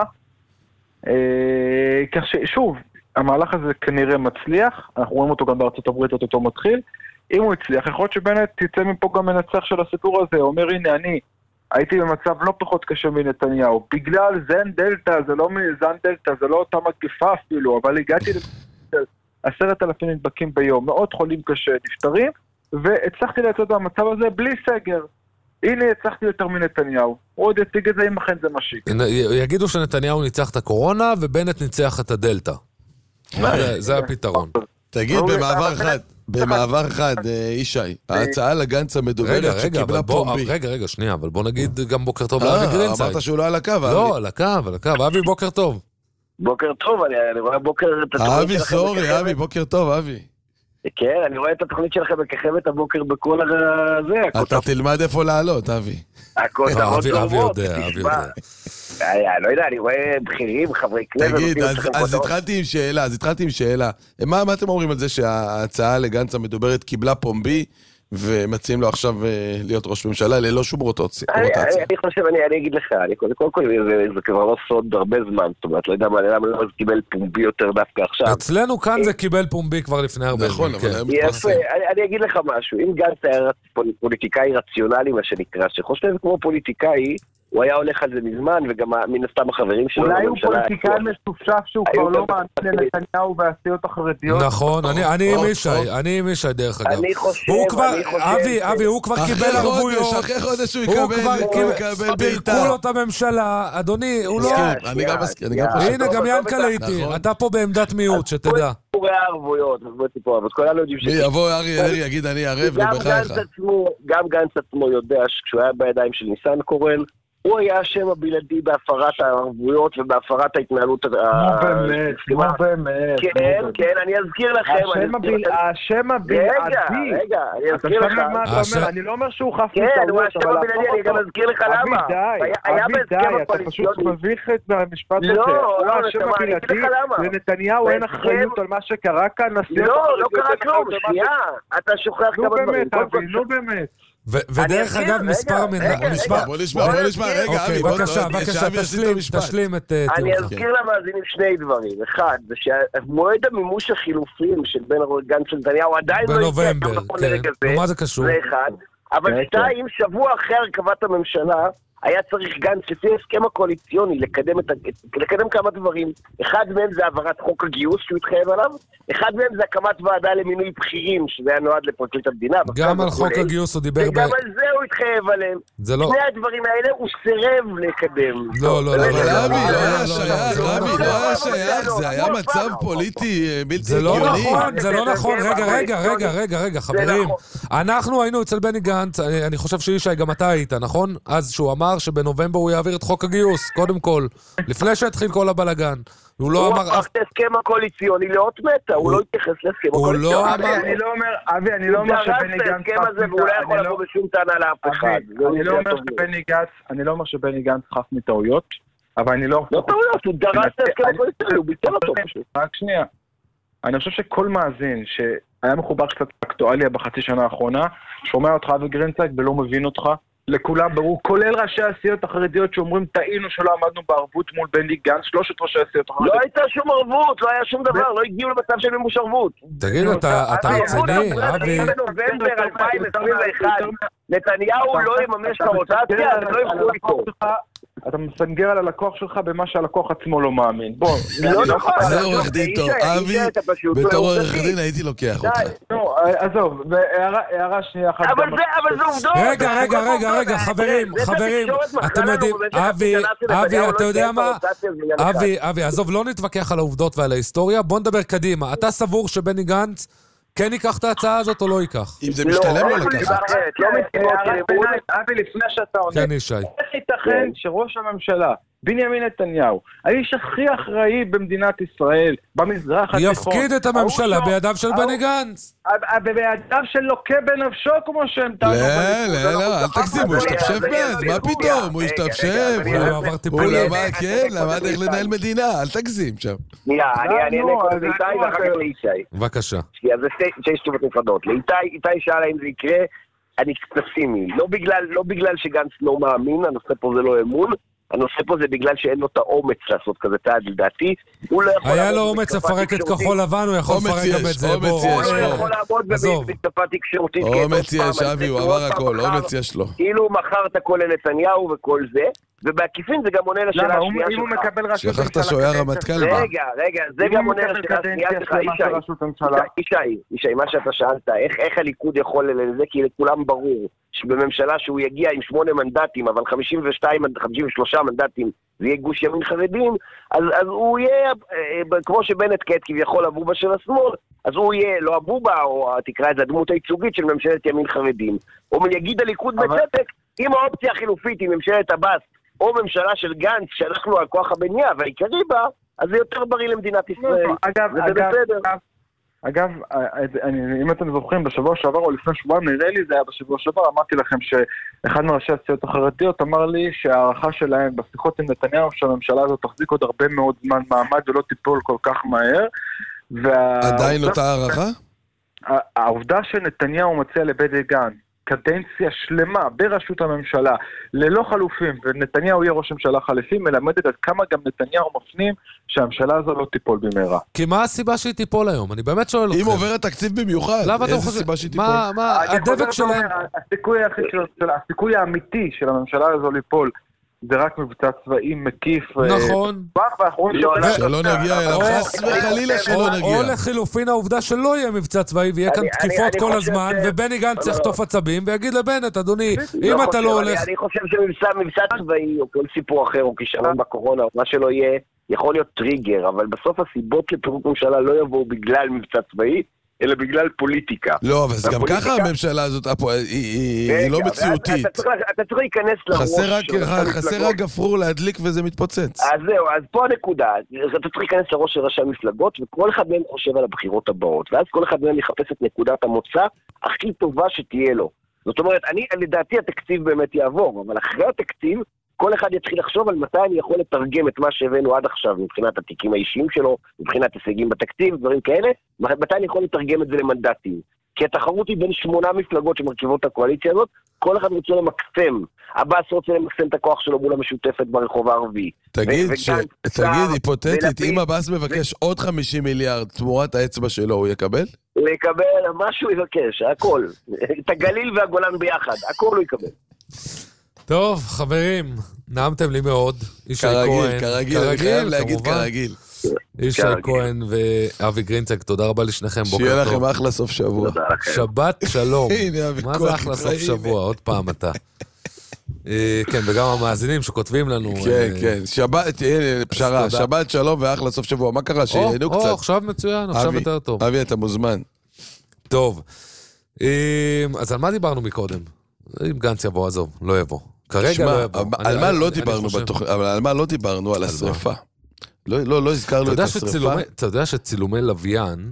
כך ששוב, המהלך הזה כנראה מצליח, אנחנו רואים אותו גם בארצות הברית, אותו מתחיל. אם הוא הצליח, יכול להיות שבאמת תצא מפה גם מנצח של הסיפור הזה, אומר הנה אני הייתי במצב לא פחות קשה מנתניהו, בגלל זן דלטה, זה לא זן דלטה, זה לא אותה מגפה אפילו, אבל הגעתי ל10,000 נדבקים ביום, מאות חולים קשה נפטרים, והצלחתי לצאת במצב הזה בלי סגר. הנה הצלחתי יותר מנתניהו. הוא עוד יציג את זה אם אכן זה משיק. יגידו שנתניהו ניצח את הקורונה ובנט ניצח את הדלטה. זה הפתרון. תגיד, במעבר אחד, ישי, ההצעה לגנץ המדוברת שקיבלה פומבי. רגע, שנייה, אבל בוא נגיד גם בוקר טוב לאבי גרינצייג. אמרת שהוא לא על הקו, אבי. לא, על הקו. אבי, בוקר טוב. בוקר טוב, אני רואה בוקר את התוכנית אבי, סורי, אבי, בוקר טוב, אבי. כן, אני רואה את התוכנית שלכם בככבת הבוקר בכל הזה. אתה תלמד איפה לעלות, אבי. הכותרות אבי יודע. לא יודע, אני רואה בכירים, חברי כנסת. תגיד, אז התחלתי עם שאלה. מה אתם אומרים על זה שההצעה לגנץ המדוברת קיבלה פומבי, ומציעים לו עכשיו להיות ראש ממשלה ללא שום רוטציה? אני חושב, אני אגיד לך, קודם כל זה כבר לא סוד הרבה זמן, זאת אומרת, לא יודע מה, למה לא קיבל פומבי יותר דווקא עכשיו. אצלנו כאן זה קיבל פומבי כבר לפני הרבה. נכון, אבל היום יפה, אני אגיד לך משהו, אם גנץ היה פוליטיקאי רציונלי, מה שנקרא, שחושב כמו פוליטיקאי, הוא היה הולך על זה מזמן, וגם מן הסתם החברים שלו. אולי הוא פוליטיקאי מסופשף שהוא כבר לא מאמין לנתניהו והסיעות החרדיות. נכון, אני עם ישי דרך אגב. אני חושב, אבי, הוא כבר קיבל ערבויות. אחרי חודש הוא יקבל בעיטה. פירקו לו את הממשלה, אדוני, הוא לא... אני גם מסכים. הנה, גם ינקלה איתי, אתה פה בעמדת מיעוט, שתדע. הוא ראה ערבויות, אז בוא טיפו, אבל כולנו יודעים מי יבוא ארי יגיד אני ערב, לא בחייך. גם גנץ עצמו יודע שכשהוא היה בידיים של ניסן קורן, הוא היה השם הבלעדי בהפרת הערבויות ובהפרת ההתנהלות. נו באמת. כן, אני אזכיר לכם. השם הבלעדי. רגע, אני אזכיר לך. אני לא אומר שהוא חף כן, הוא השם הבלעדי, אני גם אזכיר לך למה. אבי די, אתה פשוט מביך את המשפט הזה. הוא השם הבלעדי, לנתניהו אין אחריות על מה שקרה כאן. לא קרה כלום, שנייה. אתה שוכח כמה דברים. נו באמת. ודרך אגב, מספר... בוא נשמע, רגע, אבי, בבקשה, תשלים את... אני אזכיר למאזינים שני דברים. אחד, זה שמועד המימוש החילופים של בן גנץ לנתניהו עדיין לא בנובמבר, כן. מה זה קשור? זה אחד. אבל שתיים, שבוע אחרי הרכבת הממשלה, היה צריך גנץ לפי הסכם הקואליציוני לקדם כמה דברים. אחד מהם זה העברת חוק הגיוס שהוא התחייב עליו, אחד מהם זה הקמת ועדה למינוי בכירים, שזה היה נועד לפרקליט המדינה. גם על חוק הגיוס הוא דיבר... וגם על זה הוא התחייב עליהם. שני הדברים האלה הוא סירב לקדם. לא, אבל אבי, לא היה שייך, זה היה מצב פוליטי בלתי הגיוני. זה לא נכון, רגע, חברים. אנחנו היינו אצל בני גנץ, אני חושב שישי גם אתה היית, נכון? אז שהוא אמר שבנובמבר הוא יעביר את חוק הגיוס, קודם כל, לפני שהתחיל כל הבלגן. הוא לא אמר... הוא הפך את ההסכם הקואליציוני לאות מתה, הוא לא התייחס להסכם הקואליציוני. אבי, אני לא אומר שבני גנץ... והוא לא יכול לבוא בשום טענה לאף אחד. אני לא אומר שבני גנץ חף מטעויות, אבל אני לא... לא טעויות, הוא דרס את ההסכם הקואליציוני, הוא ביטל אותו. רק שנייה. אני חושב שכל מאזין שהיה מחובר קצת אקטואליה בחצי שנה האחרונה, שומע אותך אבי גרינצייג ולא מבין אותך, לכולם ברור, כולל ראשי הסיעות החרדיות שאומרים, טעינו שלא עמדנו בערבות מול בני גנץ, 3 ראשי הסיעות החרדיות. לא הייתה שום ערבות, לא היה שום דבר, לא הגיעו למצב של מימוש ערבות. תגיד, אתה רציני, אבי? בנובמבר 2021, נתניהו לא יממש את הרוטציה, אז לא יוכלו לקרוא. אתה מסנגר על הלקוח שלך במה שהלקוח עצמו לא מאמין. בוא, זה עורך דין טוב. אבי, בתור עורך דין הייתי לוקח אותך. נו, עזוב, הערה שנייה אחת. אבל זה עובדות. רגע, חברים, אתם יודעים, אבי, אתה יודע מה? אבי, עזוב, לא נתווכח על העובדות ועל ההיסטוריה, בוא נדבר קדימה. אתה סבור שבני גנץ כן ייקח את ההצעה הזאת או לא ייקח? אם זה משתלם לו לקחת. אבי, לפני שאתה עונה. כן, ישי. איך ייתכן שראש הממשלה, בנימין נתניהו, האיש הכי אחראי במדינת ישראל, במזרח התיכון... יפקיד את הממשלה בידיו של בני גנץ. בידיו של לוקה בנפשו, כמו שהם טענו. לא, אל תגזים, הוא השתפשף באז, מה פתאום? הוא השתפשף. הוא למד איך לנהל מדינה, אל תגזים שם. אני אענה קודם לאיתי ואחר כך לישי. בבקשה. אז זה שתי שטובות נפרדות. לאיתי שאלה אם זה יקרה, אני פסימי. לא בגלל שגנץ לא מאמין, הנושא פה זה לא אמון, הנושא פה זה בגלל שאין לו את האומץ לעשות כזה צעד, לדעתי. היה לו אומץ לפרק את כחול לבן, הוא יכול לפרק גם את זה. אומץ יש, הוא יכול לעמוד במתקפה תקשורתית. אומץ יש, אבי, הוא עבר הכל, אומץ יש לו. כאילו הוא מכר את הכל לנתניהו וכל זה, ובעקיפין זה גם עונה לשאלה השנייה שלך. אם הוא מקבל רשות ממשלה... שכחת שהוא היה רמטכ"ל בה. רגע, זה גם עונה לשאלה השנייה שלך. ישי, מה שאתה שאלת, איך הליכוד יכול לזה, כי לכולם ברור שבממשלה שהוא יגיע עם 8 מנדטים, אבל 53 מנדטים, זה יהיה גוש ימין חרדים, אז הוא יהיה, כמו שבנט קט כביכול הבובה של השמאל, אז הוא יהיה לא הבובה, או תקרא את זה הדמות הייצוגית של ממשלת ימין חרדים. או יגיד הליכוד בצדק, אם האופציה החילופית היא ממשלת עבאס, או ממשלה של גנץ, שאנחנו על כוח הבנייה, והעיקרי בה, אז זה יותר בריא למדינת ישראל. אגב, אם אתם זוכרים, בשבוע שעבר או לפני שבועיים, נראה לי זה היה בשבוע שעבר, אמרתי לכם שאחד מראשי הסיעות החרדיות אמר לי שהערכה שלהם בשיחות עם נתניהו, שהממשלה הזאת תחזיק עוד הרבה מאוד זמן מעמד ולא תיפול כל כך מהר. עדיין אותה הערכה? העובדה שנתניהו מציע לבני גנץ קדנציה שלמה בראשות הממשלה ללא חלופים, ונתניהו יהיה ראש ממשלה חליפי, מלמדת עד כמה גם נתניהו מפנים שהממשלה הזו לא תיפול במהרה. כי מה הסיבה שהיא תיפול היום? אני באמת שואל אתכם. אם עובר התקציב במיוחד, איזה סיבה שהיא תיפול? מה הדבק שלהם? הסיכוי האמיתי של הממשלה הזו ליפול זה רק מבצע צבאי מקיף. נכון. שלא נגיע אליו, חס וחלילה שלא נגיע. או לחילופין העובדה שלא יהיה מבצע צבאי ויהיה כאן תקיפות כל הזמן, ובני גנץ יחטוף עצבים ויגיד לבנט, אדוני, אם אתה לא הולך... אני חושב שמבצע צבאי או כל סיפור אחר או כישלון בקורונה או מה שלא יהיה, יכול להיות טריגר, אבל בסוף הסיבות לפירוק ממשלה לא יבואו בגלל מבצע צבאי, אלא בגלל פוליטיקה. לא, אבל גם ככה הממשלה הזאת, היא לא מציאותית. אתה צריך להיכנס לראש... חסר רק גפרור להדליק וזה מתפוצץ. אז זהו, אז פה הנקודה. אתה צריך להיכנס לראש של ראשי המפלגות, וכל אחד מהם חושב על הבחירות הבאות, ואז כל אחד מהם יחפש את נקודת המוצא הכי טובה שתהיה לו. זאת אומרת, לדעתי התקציב באמת יעבור, אבל אחרי התקציב, כל אחד יתחיל לחשוב על מתי אני יכול לתרגם את מה שהבאנו עד עכשיו, מבחינת התיקים האישיים שלו, מבחינת הישגים בתקציב, דברים כאלה, מתי אני יכול לתרגם את זה למנדטים. כי התחרות היא בין 8 מפלגות שמרכיבות את הקואליציה הזאת, כל אחד רוצה למקסם. עבאס רוצה למקסם את הכוח שלו מול המשותפת ברחוב הערבי. תגיד, היפותטית, אם עבאס מבקש עוד 50 מיליארד תמורת האצבע שלו, הוא יקבל? הוא יקבל מה שהוא יבקש, הכל. את הגליל והגולן ביחד, הכל הוא יקבל. טוב, חברים, נעמתם לי מאוד. כרגיל, אני חייב להגיד כרגיל. ישי כהן ואבי גרינצק, תודה רבה לשניכם, בוקר טוב. שיהיה לכם אחלה סוף שבוע. שבת שלום. מה זה אחלה סוף שבוע? עוד פעם אתה. כן, וגם המאזינים שכותבים לנו. כן, כן, שבת, פשרה, שבת שלום ואחלה סוף שבוע. מה קרה? שיהנו קצת. עכשיו מצוין, עכשיו יותר טוב. אבי, אתה מוזמן. טוב, אז על מה דיברנו מקודם? אם גנץ יבוא, עזוב, לא יבוא. כרגע לא יבוא. על מה לא דיברנו בתוכנית? אבל על מה לא דיברנו? על השריפה. לא הזכרנו את השריפה. אתה יודע שצילומי לוויין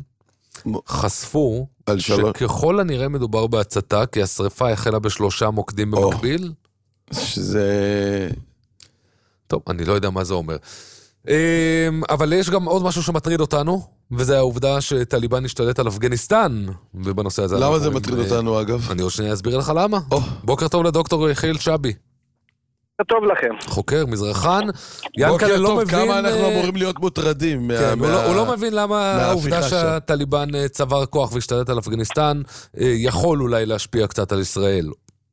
חשפו שככל הנראה מדובר בהצתה, כי השריפה החלה ב3 מוקדים במקביל. שזה... טוב, אני לא יודע מה זה אומר. אבל יש גם עוד משהו שמטריד אותנו, וזה העובדה שטליבן השתלט על אפגניסטן, ובנושא הזה... למה זה מטריד אותנו, אגב? אני עוד שנייה אסביר לך למה. בוקר טוב לדוקטור יחיאל שבי. טוב לכם. חוקר, מזרחן. בוקר טוב, כמה אנחנו אמורים להיות מוטרדים. הוא לא מבין למה העובדה שהטליבן צבר כוח והשתלט על אפגניסטן יכול אולי להשפיע קצת על ישראל.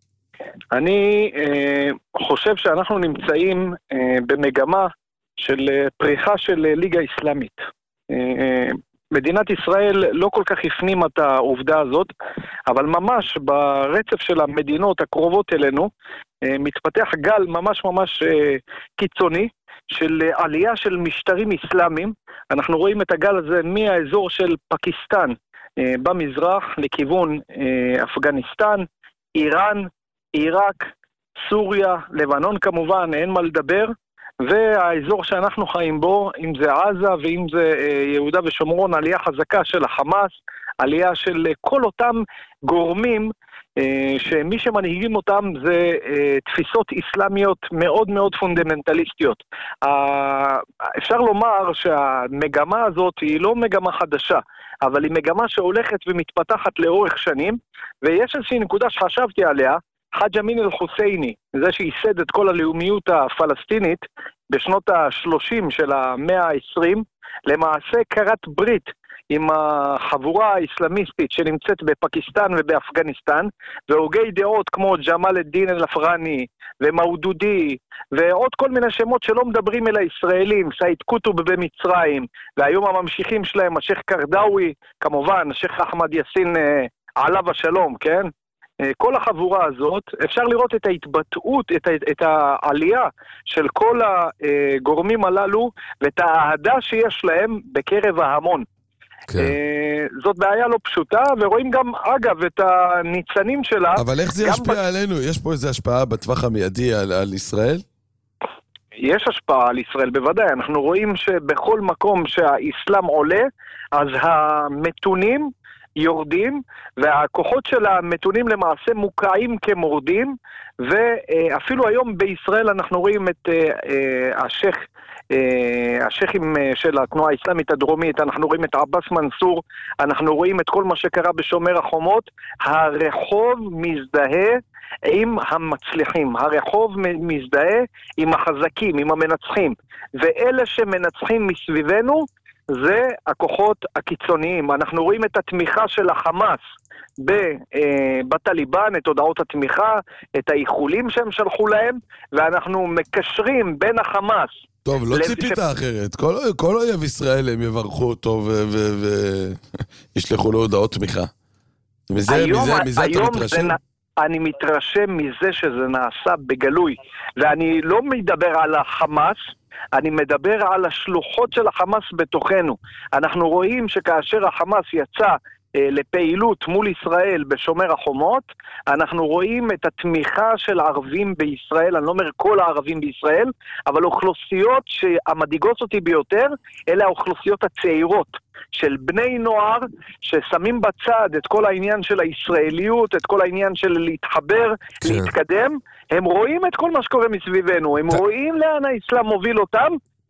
אני חושב שאנחנו נמצאים במגמה של פריחה של ליגה אסלאמית. מדינת ישראל לא כל כך הפנימה את העובדה הזאת, אבל ממש ברצף של המדינות הקרובות אלינו, מתפתח גל ממש קיצוני של עלייה של משטרים אסלאמיים. אנחנו רואים את הגל הזה מהאזור של פקיסטן במזרח לכיוון אפגניסטן, איראן, עיראק, סוריה, לבנון כמובן, אין מה לדבר, והאזור שאנחנו חיים בו, אם זה עזה ואם זה יהודה ושומרון, עלייה חזקה של החמאס, עלייה של כל אותם גורמים שמי שמנהיגים אותם זה תפיסות אסלאמיות מאוד מאוד פונדמנטליסטיות. אפשר לומר שהמגמה הזאת היא לא מגמה חדשה, אבל היא מגמה שהולכת ומתפתחת לאורך שנים, ויש איזושהי נקודה שחשבתי עליה, חאג' אמין אל-חוסייני, זה שייסד את כל הלאומיות הפלסטינית בשנות ה-30 של המאה ה-20, למעשה קראת ברית עם החבורה האסלאמיסטית שנמצאת בפקיסטן ובאפגניסטן, והוגי דעות כמו ג'מאל א-דין אל-אפרני ומאודודי ועוד כל מיני שמות שלא מדברים אל הישראלים, סעיד קוטוב במצרים, והיום הממשיכים שלהם, השייח קרדאווי, כמובן, השייח אחמד יאסין עליו השלום, כן? כל החבורה הזאת, אפשר לראות את ההתבטאות, את העלייה של כל הגורמים הללו, ואת האהדה שיש להם בקרב ההמון. כן. זאת בעיה לא פשוטה, ורואים גם, אגב, את הניצנים שלה. אבל איך זה ישפיע עלינו? יש פה איזו השפעה בטווח המיידי על ישראל? יש השפעה על ישראל, בוודאי. אנחנו רואים שבכל מקום שהאסלאם עולה, אז המתונים יורדים, והכוחות של המתונים למעשה מוקעים כמורדים, ואפילו היום בישראל אנחנו רואים את השייחים של התנועה האסלאמית הדרומית, אנחנו רואים את עבאס מנסור, אנחנו רואים את כל מה שקרה בשומר החומות, הרחוב מזדהה עם המצליחים, הרחוב מזדהה עם החזקים, עם המנצחים, ואלה שמנצחים מסביבנו, זה הכוחות הקיצוניים. אנחנו רואים את התמיכה של החמאס בטליבן, את הודעות התמיכה, את האיחולים שהם שלחו להם, ואנחנו מקשרים בין החמאס. טוב, לא ציפית אחרת. כל אויב ישראל הם יברכו אותו וישלחו לו הודעות תמיכה. מזה אתה מתרשם? אני מתרשם מזה שזה נעשה בגלוי, ואני לא מדבר על החמאס, אני מדבר על השלוחות של החמאס בתוכנו. אנחנו רואים שכאשר החמאס יצא לפעילות מול ישראל בשומר החומות, אנחנו רואים את התמיכה של ערבים בישראל, אני לא אומר כל הערבים בישראל, אבל אוכלוסיות שהמדאיגות אותי ביותר, אלה האוכלוסיות הצעירות, של בני נוער ששמים בצד את כל העניין של הישראליות, את כל העניין של להתחבר, להתקדם, הם רואים את כל מה שקורה מסביבנו, הם רואים לאן האסלאם מוביל אותם,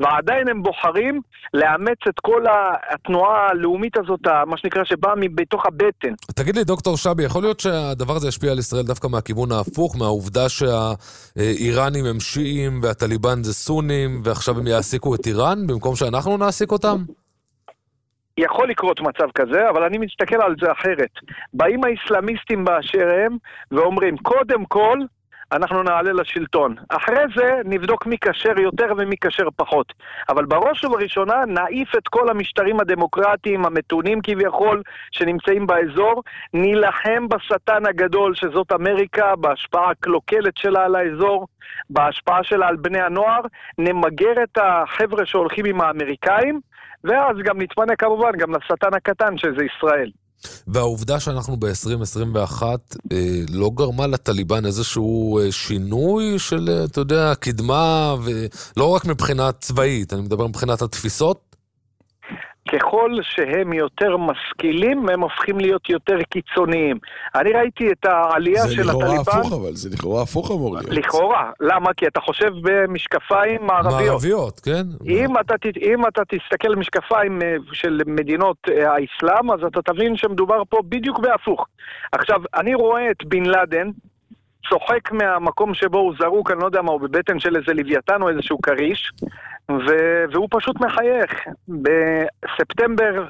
ועדיין הם בוחרים לאמץ את כל התנועה הלאומית הזאת, מה שנקרא, שבאה בתוך הבטן. תגיד לי, דוקטור שבי, יכול להיות שהדבר הזה ישפיע על ישראל דווקא מהכיוון ההפוך, מהעובדה שהאיראנים הם שיעים והטליבן זה סונים, ועכשיו הם יעסיקו את איראן במקום שאנחנו נעסיק אותם? יכול לקרות מצב כזה, אבל אני מסתכל על זה אחרת. באים האסלאמיסטים באשר הם ואומרים, קודם כל, אנחנו נעלה לשלטון. אחרי זה נבדוק מי קשר יותר ומי קשר פחות. אבל בראש ובראשונה נעיף את כל המשטרים הדמוקרטיים, המתונים כביכול, שנמצאים באזור, נילחם בשטן הגדול שזאת אמריקה, בהשפעה הקלוקלת שלה על האזור, בהשפעה שלה על בני הנוער, נמגר את החבר'ה שהולכים עם האמריקאים, ואז גם נתפנה כמובן גם לשטן הקטן שזה ישראל. והעובדה שאנחנו ב-2021 לא גרמה לטליבן איזשהו שינוי של, אתה יודע, קדמה, ולא רק מבחינה צבאית, אני מדבר מבחינת התפיסות? ככל שהם יותר משכילים, הם הופכים להיות יותר קיצוניים. אני ראיתי את העלייה של הטליבן... זה לכאורה הפוך, אבל זה לכאורה הפוך אמור להיות. לכאורה, למה? כי אתה חושב במשקפיים מערביות. מערביות, כן. אם אתה תסתכל משקפיים של מדינות האסלאם, אז אתה תבין שמדובר פה בדיוק בהפוך. עכשיו, אני רואה את בן לאדן, צוחק מהמקום שבו הוא זרוק, אני לא יודע מה, הוא בבטן של איזה לוויתן או איזשהו קריש, והוא פשוט מחייך. בספטמבר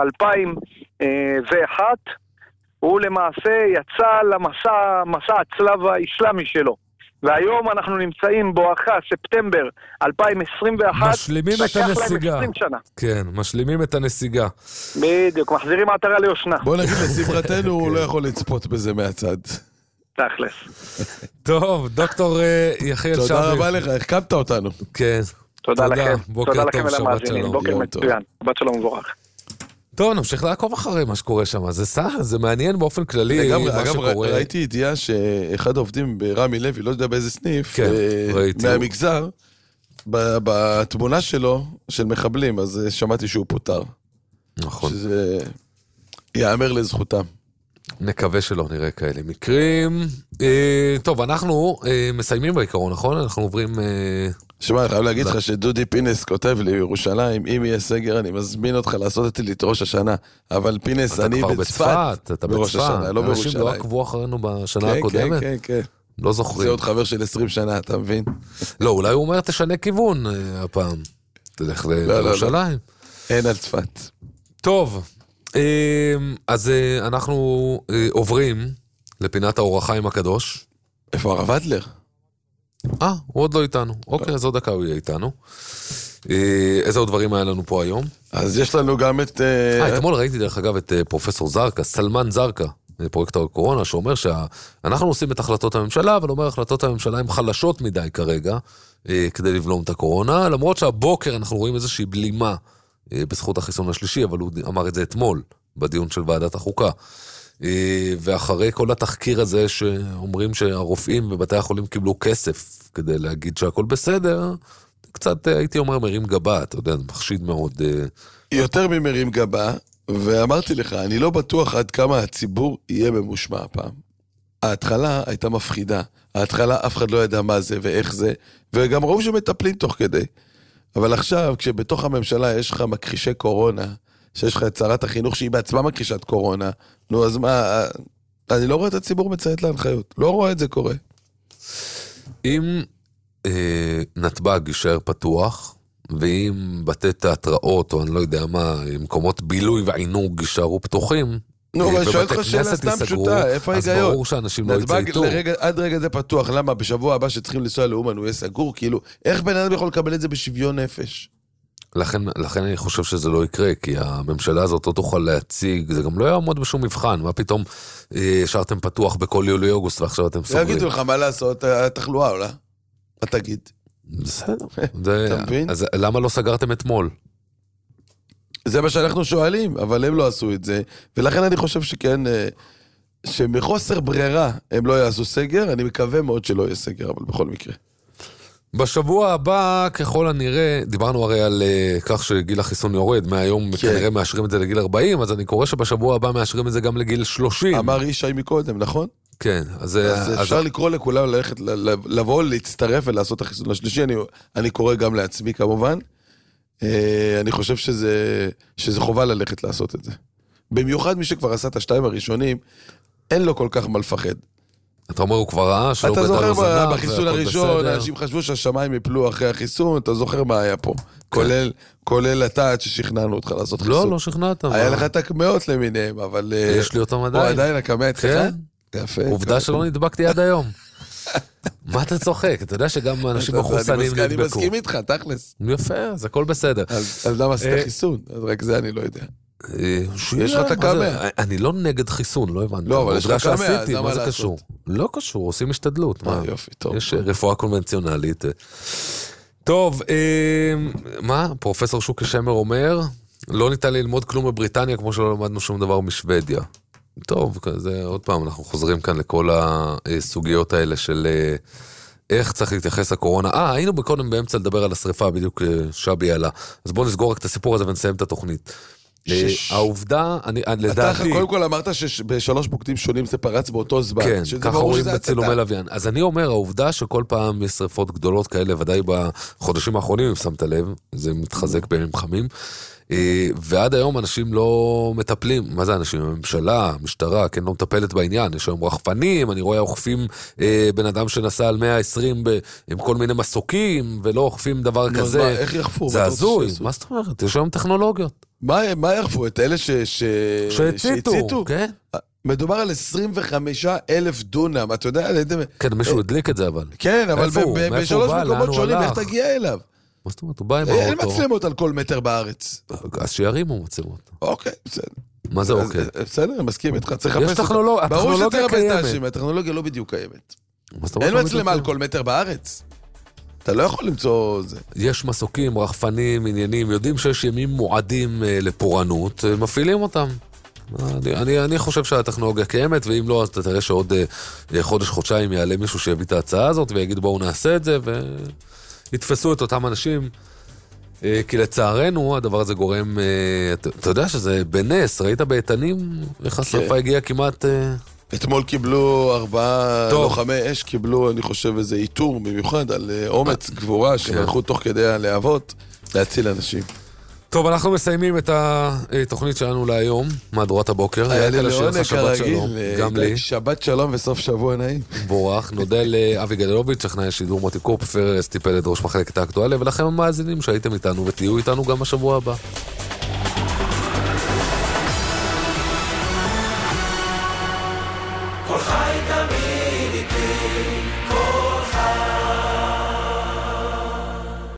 2001, הוא למעשה יצא למסע הצלב האסלאמי שלו. והיום אנחנו נמצאים בואכה ספטמבר 2021. משלימים את הנסיגה. כן, משלימים את הנסיגה. בדיוק, מחזירים העטרה ליושנה. בוא נגיד, לשמחתנו הוא לא יכול לצפות בזה מהצד. תכלס. טוב, דוקטור יחיאל שבי. תודה רבה לך, החכמת אותנו. כן. תודה לכם. בוקר טוב, שבת שלום. בוקר מצוין. שבת שלום מבורך. טוב, נמשיך לעקוב אחרי מה שקורה שם. זה מעניין באופן כללי מה שקורה. אגב, ראיתי ידיעה שאחד העובדים ברמי לוי, לא יודע באיזה סניף, מהמגזר, בתמונה שלו, של מחבלים, אז שמעתי שהוא פוטר. נכון. שזה יאמר לזכותם. נקווה שלא נראה כאלה מקרים. טוב, אנחנו מסיימים בעיקרון, נכון? אנחנו עוברים... שמע, אני חייב להגיד לך שדודי פינס כותב לי בירושלים, אם יהיה סגר, אני מזמין אותך לעשות אותי את ראש השנה. אבל פינס, אני בצפת. אתה בראש השנה, לא בירושלים. אנשים לא עקבו אחרינו בשנה הקודמת? כן, כן. לא זוכרים. זה עוד חבר של 20 שנה, אתה מבין? לא, אולי הוא אומר, תשנה כיוון הפעם. תלך לירושלים. אין על צפת. טוב. אז אנחנו עוברים לפינת האור החיים הקדוש. איפה הרב אדלר? הוא עוד לא איתנו. אוקיי, אז עוד דקה הוא יהיה איתנו. איזה עוד דברים היה לנו פה היום? אז יש לנו גם את... אתמול ראיתי דרך אגב את פרופסור זרקה, סלמן זרקה, פרויקטור הקורונה, שאומר שאנחנו עושים את החלטות הממשלה, אבל אומר החלטות הממשלה הן חלשות מדי כרגע, כדי לבלום את הקורונה, למרות שהבוקר אנחנו רואים איזושהי בלימה, בזכות החיסון השלישי, אבל הוא אמר את זה אתמול, בדיון של ועדת החוקה. ואחרי כל התחקיר הזה שאומרים שהרופאים בבתי החולים קיבלו כסף כדי להגיד שהכל בסדר, קצת הייתי אומר מרים גבה, אתה יודע, מחשיד מאוד. יותר ממרים גבה, ואמרתי לך, אני לא בטוח עד כמה הציבור יהיה ממושמע הפעם. ההתחלה הייתה מפחידה, ההתחלה אף אחד לא ידע מה זה ואיך זה, וגם ראו שמטפלים תוך כדי. אבל עכשיו, כשבתוך הממשלה יש לך מכחישי קורונה, שיש לך את שרת החינוך שהיא בעצמה מכחישת קורונה, נו אז מה, אני לא רואה את הציבור מציית להנחיות, לא רואה את זה קורה. אם נתב"ג יישאר פתוח, ואם בתי תיאטראות, או אני לא יודע מה, מקומות בילוי ועינוג יישארו פתוחים, נו, אבל שואל לך שאלה סתם פשוטה, איפה ההיגיון? אז ברור שאנשים לא יצייתו. עד רגע זה פתוח, למה? בשבוע הבא שצריכים לנסוע לאומן הוא יהיה סגור, כאילו, איך בן אדם יכול לקבל את זה בשוויון נפש? לכן אני חושב שזה לא יקרה, כי הממשלה הזאת לא תוכל להציג, זה גם לא יעמוד בשום מבחן, מה פתאום השארתם פתוח בכל יולי-אוגוסט ועכשיו אתם סוגרים. יגידו לך מה לעשות, התחלואה עולה, מה תגיד? בסדר, אז למה לא סגרתם אתמול? זה מה שאנחנו שואלים, אבל הם לא עשו את זה, ולכן אני חושב שכן, שמחוסר ברירה הם לא יעשו סגר, אני מקווה מאוד שלא יהיה סגר, אבל בכל מקרה. בשבוע הבא, ככל הנראה, דיברנו הרי על כך שגיל החיסון יורד, מהיום כנראה מאשרים את זה לגיל 40, אז אני קורא שבשבוע הבא מאשרים את זה גם לגיל 30. אמר ישי מקודם, נכון? כן. אז אפשר לקרוא לכולם ללכת, לבוא, להצטרף ולעשות החיסון השלישי, אני קורא גם לעצמי כמובן, אני חושב שזה חובה ללכת לעשות את זה. במיוחד מי שכבר עשה את השתיים הראשונים, אין לו כל כך מה לפחד. אתה אומר, הוא כבר ראה שלא אתה בדל זוכר זנב, בחיסון הראשון, אנשים חשבו שהשמיים יפלו אחרי החיסון, אתה זוכר מה היה פה. כולל אתה עד ששכנענו אותך לעשות חיסון. לא שכנעת. היה לך את הקמאות למיניהם, אבל... יש לי אותם עדיין. או עדיין הקמאה אצלך? כן. יפה. עובדה שלא נדבקתי עד היום. מה אתה צוחק? אתה יודע שגם אנשים מחוסנים נדבקו. אני מסכים איתך, תכלס. יפה, אז הכל בסדר. אז למה עשית חיסון? רק זה אני לא יודע. יש לך את הקמאה. אני לא נגד חיסון, לא הבנתי. לא, אבל יש לך קמאה, אז מה זה קשור? לא קשור, עושים השתדלות. יופי, טוב. יש רפואה קונבנציונלית. טוב, מה? פרופסור שוקי שמר אומר, לא ניתן ללמוד כלום בבריטניה כמו שלא למדנו שום דבר משוודיה. טוב, זה עוד פעם, אנחנו חוזרים כאן לכל הסוגיות האלה של איך צריך להתייחס לקורונה. היינו קודם באמצע לדבר על השריפה, בדיוק שבי עלה. אז בואו נסגור רק את הסיפור הזה ונסיים את התוכנית. העובדה, לדעתי... אתה קודם כל אמרת שבשלוש מוקדים שונים זה פרץ באותו זמן. כן, ככה רואים בצילומי לוויין. אז אני אומר, העובדה שכל פעם יש שריפות גדולות כאלה, ודאי בחודשים האחרונים, אם שמת לב, זה מתחזק בימים חמים, ועד היום אנשים לא מטפלים. מה זה אנשים? הממשלה, המשטרה, כן, לא מטפלת בעניין. יש היום רחפנים, אני רואה אוכפים בן אדם שנסע על 120 עם כל מיני מסוקים, ולא אוכפים דבר כזה. איך יחפו? זה הזוי. מה זאת אומרת? יש היום טכנולוגיות. מה יחפו? את אלה שהציתו? כן. מדובר על 25,000 דונם, אתה יודע? כן, מישהו הדליק את זה אבל. כן, אבל בשלוש מקומות שונים, איך תגיע אליו? מה זאת אומרת? הוא בא עם האוטו. אין מצלמות על כל מטר בארץ. אז שירימו מצלמות. אוקיי, בסדר. מה זה אוקיי? בסדר, אני מסכים איתך. יש טכנולוגיה. ברור שצריך לחפש את האנשים, הטכנולוגיה לא בדיוק קיימת. אין מצלמה על כל מטר בארץ. אתה לא יכול למצוא זה. יש מסוקים, רחפנים, עניינים, יודעים שיש ימים מועדים לפורענות, מפעילים אותם. אני חושב שהטכנולוגיה קיימת, ואם לא, אז אתה תראה שעוד חודש-חודשיים יעלה מישהו שיביא את ההצעה הזאת, ויגיד בואו נעשה את זה, ויתפסו את אותם אנשים, כי לצערנו הדבר הזה גורם, אתה יודע שזה בנס, ראית באיתנים, איך השרפה הגיעה כמעט... אתמול קיבלו 4 לוחמי אש, קיבלו, אני חושב, איזה איתור במיוחד על אומץ גבורה שמלכו תוך כדי הלהבות להציל אנשים. טוב, אנחנו מסיימים את התוכנית שלנו להיום, מהדורת הבוקר. היה לי לעונג כרגיל, גם לי. שבת שלום וסוף שבוע נעים. בורח, נודה לאבי גדלוביץ', טכנאי השידור מוטי קופ, פרס טיפלת ראש מחלקת האקטואליה, ולכם המאזינים שהייתם איתנו ותהיו איתנו גם השבוע הבא. כל חי תמיד איתי